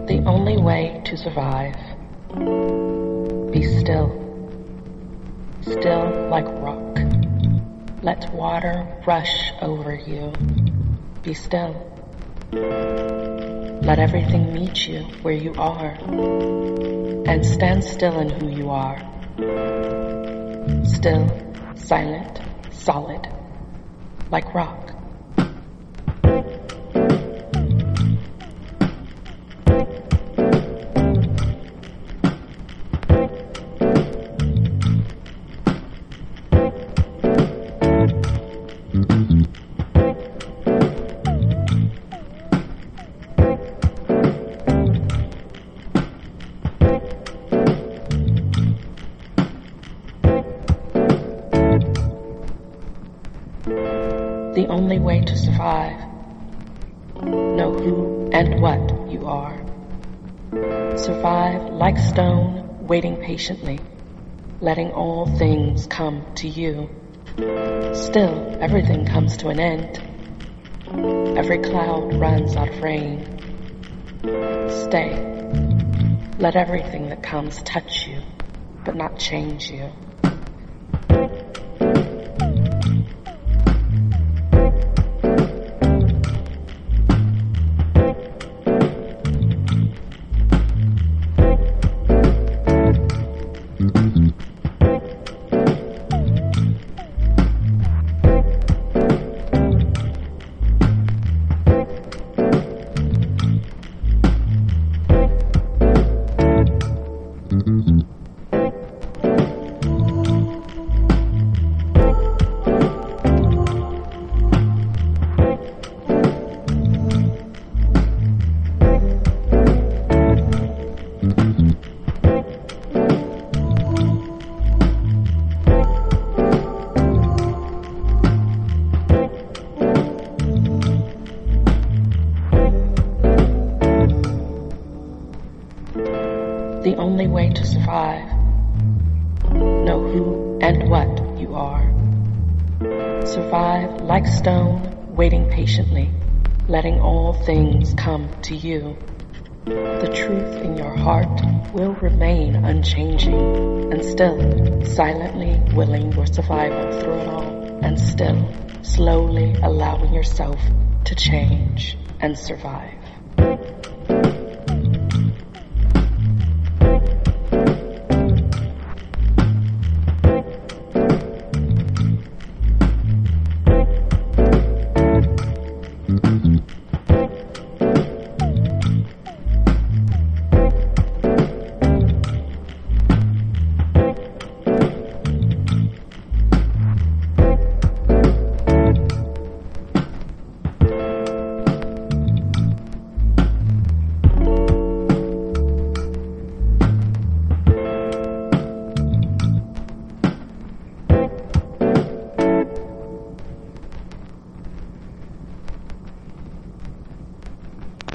The only way to survive. Be still. Still like rock. Let water rush over you. Be still. Let everything meet you where you are. And stand still in who you are. Still, silent, solid, like rock. The only way to survive. Know who and what you are. Survive like stone, waiting patiently, letting all things come to you. Still, everything comes to an end. Every cloud runs out of rain. Stay. Let everything that comes touch you, but not change you. The only way to survive. Know who and what you are. Survive like stone, waiting patiently, letting all things come to you. The truth in your heart will remain unchanging, and still silently willing your survival through it all, and still slowly allowing yourself to change and survive.